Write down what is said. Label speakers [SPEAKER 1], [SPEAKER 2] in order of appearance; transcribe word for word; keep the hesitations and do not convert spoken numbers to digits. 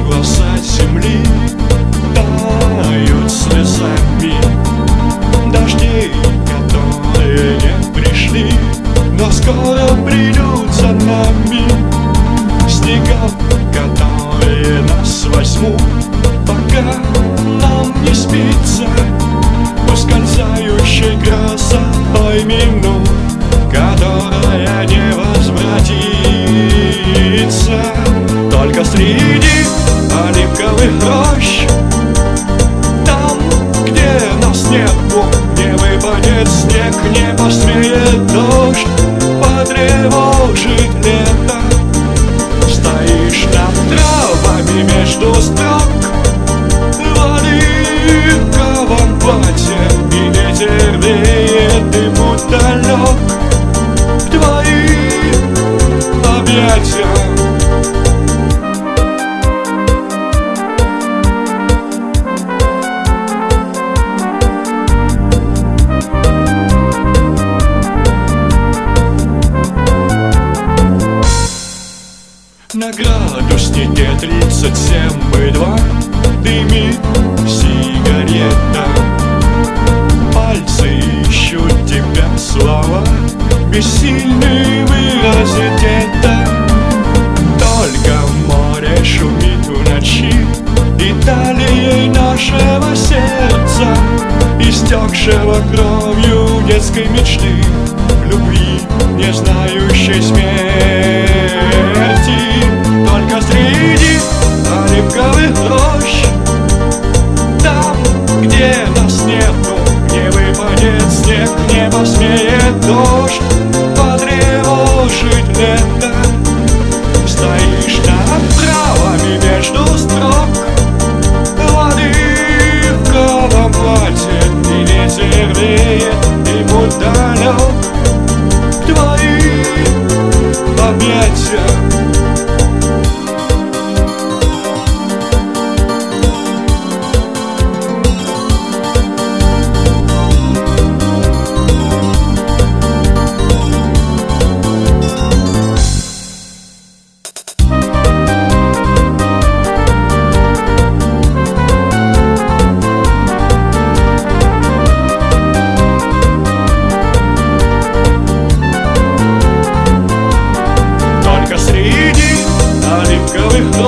[SPEAKER 1] глаза земли тают слезами дождей, которые не пришли, но скоро придут за нами. Снегов, которые нас возьмут, пока нам не спится ускользающей красотой минут, которая не возвратится. Только среди оливковых рощ, там, где нас нету, не выпадет снег, не посмеет дождь потревожить лето. Стоишь над травами между строк в оливковом платье, и ветер веет, и путь далек в твои объятия. На градуснике тридцать семь и два дымит сигарета. Пальцы ищут тебя, слова бессильны выразить это. Только море шумит в ночи деталей нашего сердца, истекшего кровью детской мечты, любви, не знающей смерти. Только среди оливковых рощ, там, где нас нету, не выпадет снег, не посмеет дождь потревожить лето. Стоишь над травами между строк в оливковом платье, и ветер веет, и путь далек в твои объятия. Оливковых